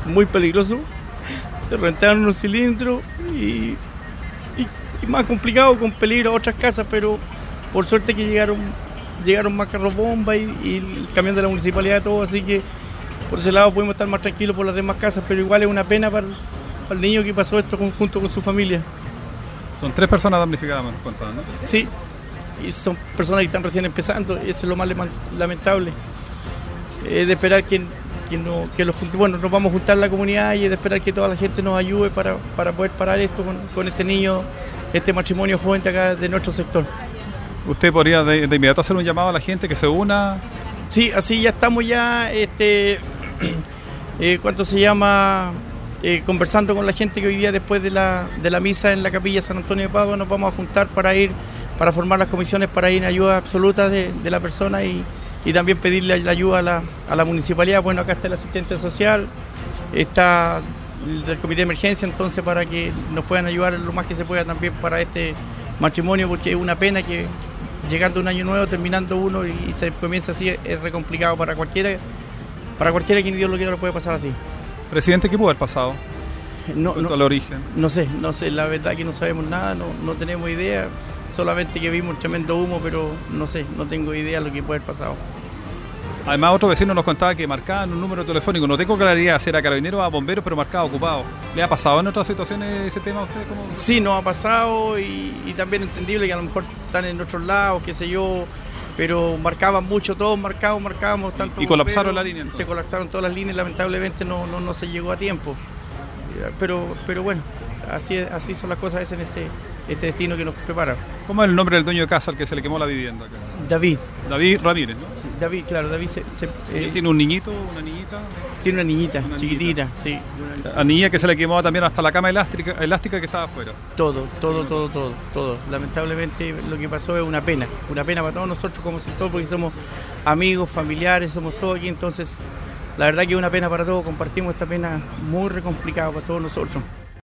muy peligroso. Se rentaron unos cilindros y más complicado, con peligro a otras casas, pero por suerte que llegaron más carros bomba y el camión de la municipalidad, todo, así que por ese lado podemos estar más tranquilos por las demás casas, pero igual es una pena para el niño que pasó esto junto con su familia. Son 3 personas damnificadas, me contaban, ¿no? Sí, y son personas que están recién empezando, y eso es lo más lamentable. Es de esperar nos vamos a juntar la comunidad y es de esperar que toda la gente nos ayude para poder parar esto con este niño, este matrimonio joven de acá de nuestro sector. ¿Usted podría de inmediato hacer un llamado a la gente que se una? Sí, así ya estamos conversando con la gente que hoy día, después de la misa en la capilla San Antonio de Padua, nos vamos a juntar para formar las comisiones para ir en ayuda absoluta de la persona y también pedirle la ayuda a la municipalidad. Bueno, acá está el asistente social, está del comité de emergencia, entonces para que nos puedan ayudar lo más que se pueda también para este matrimonio, porque es una pena que llegando un año nuevo, terminando uno y se comienza así, es re complicado para cualquiera que ni Dios lo quiera, lo puede pasar así. Presidente, ¿qué pudo haber pasado? No, al origen. No sé, la verdad que no sabemos nada, no tenemos idea, solamente que vimos un tremendo humo, pero no sé, no tengo idea de lo que puede haber pasado. Además, otro vecino nos contaba que marcaban un número telefónico, no tengo claridad si era carabinero o a bomberos, pero marcaba ocupado. ¿Le ha pasado en otras situaciones ese tema a usted? Sí, nos ha pasado y también entendible que a lo mejor están en otros lados, qué sé yo, pero marcaban mucho, todos marcábamos tanto. ¿Y colapsaron la línea? Se colapsaron todas las líneas, lamentablemente no se llegó a tiempo. Pero bueno, así son las cosas en este destino que nos prepara. ¿Cómo es el nombre del dueño de casa al que se le quemó la vivienda acá? David Ramírez, ¿no? Sí, David, claro, David ¿Él tiene un niñito, una niñita? Tiene una niñita, chiquitita, sí. A niña que se le quemó también hasta la cama elástica que estaba afuera. Todo. Lamentablemente lo que pasó es una pena para todos nosotros como sector, porque somos amigos, familiares, somos todos aquí, entonces la verdad que es una pena para todos, compartimos esta pena muy complicada para todos nosotros.